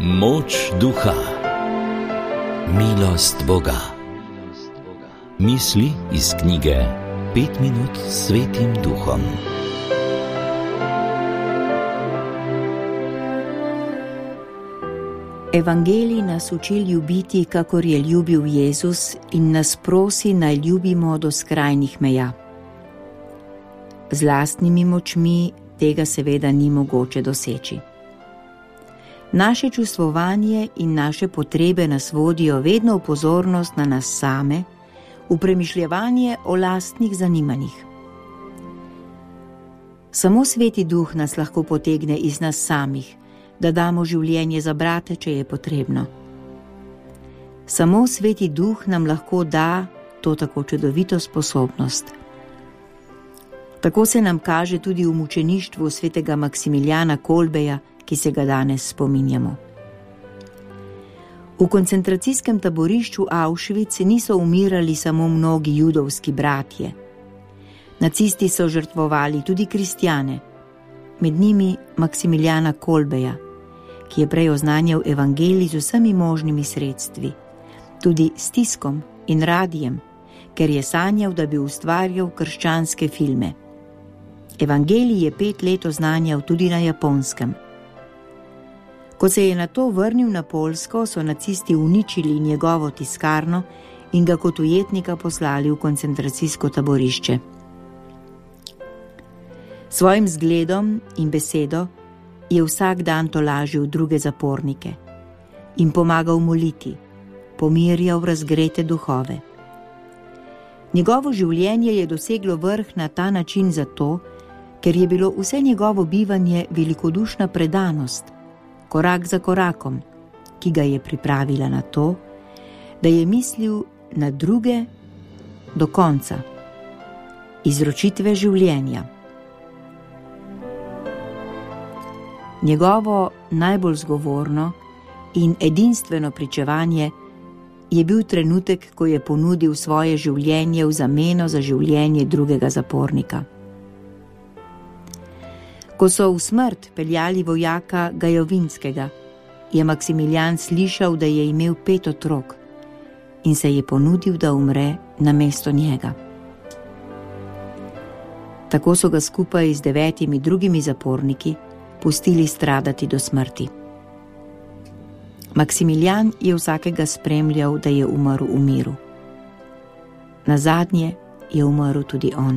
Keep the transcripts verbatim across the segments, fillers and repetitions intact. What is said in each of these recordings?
Moč duha, milost Boga. Misli iz knjige Pet minut s Svetim Duhom. Evangelij nas uči ljubiti, kakor je ljubil Jezus, in nas prosi, naj ljubimo do skrajnih meja. Z lastnimi močmi tega seveda ni mogoče doseči. Naše čustvovanje in naše potrebe nas vodijo vedno v pozornost na nas same, v premišljevanje o lastnih zanimanjih. Samo Sveti Duh nas lahko potegne iz nas samih, da damo življenje za brate, če je potrebno. Samo Sveti Duh nam lahko da to tako čudovito sposobnost. Tako se nam kaže tudi v mučeništvu svetega Maksimiljana Kolbeja, ki se ga danes spominjamo. V koncentracijskem taborišču Auschwitz niso umirali samo mnogi judovski bratje. Nacisti so žrtvovali tudi kristjane, med njimi Maksimiljana Kolbeja, ki je prej oznanjal evangelij z vsemi možnimi sredstvi, tudi s tiskom in radijem, ker je sanjal, da bi ustvarjal krščanske filme. Evangelij je pet let oznanjal tudi na Japonskem. Ko se je nato vrnil na Poljsko, so nacisti uničili njegovo tiskarno in ga kot ujetnika poslali v koncentracijsko taborišče. Svojim zgledom in besedo je vsak dan tolažil druge zapornike in pomagal moliti, pomirjal razgrete duhove. Njegovo življenje je doseglo vrh na ta način zato, ker je bilo vse njegovo bivanje velikodušna predanost, korak za korakom, ki ga je pripravila na to, da je mislil na druge do konca, izročitve življenja. Njegovo najbolj zgovorno in edinstveno pričevanje je bil trenutek, ko je ponudil svoje življenje v zameno za življenje drugega zapornika. Ko so v smrt peljali vojaka Gajovinskega, je Maksimilijan slišal, da je imel pet otrok in se je ponudil, da umre namesto njega. Tako so ga skupaj z devetimi drugimi zaporniki pustili stradati do smrti. Maksimilijan je vsakega spremljal, da je umrl v miru. Nazadnje je umrl tudi on.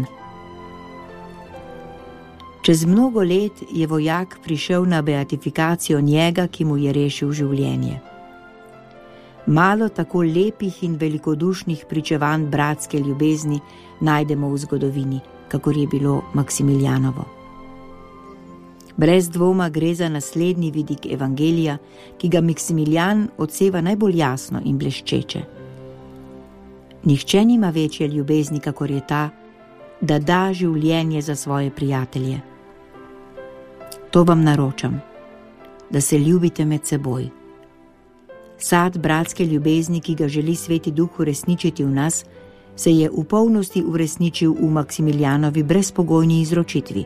Čez mnogo let je vojak prišel na beatifikacijo njega, ki mu je rešil življenje. Malo tako lepih in velikodušnih pričevanj bratske ljubezni najdemo v zgodovini, kakor je bilo Maksimiljanovo. Brez dvoma gre za naslednji vidik evangelija, ki ga Maksimilijan odseva najbolj jasno in bleščeče. Nihče nima večje ljubezni, kakor je ta, da da življenje za svoje prijatelje. To vam naročam, da se ljubite med seboj. Sad bratske ljubezni, ki ga želi Sveti Duh uresničiti v nas, se je v polnosti uresničil v Maksimiljanovi brezpogojni izročitvi.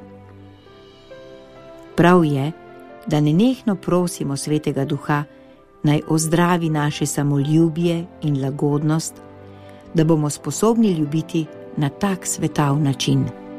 Prav je, da nenehno prosimo Svetega Duha, naj ozdravi naše samoljubje in lagodnost, da bomo sposobni ljubiti na tak svetav način.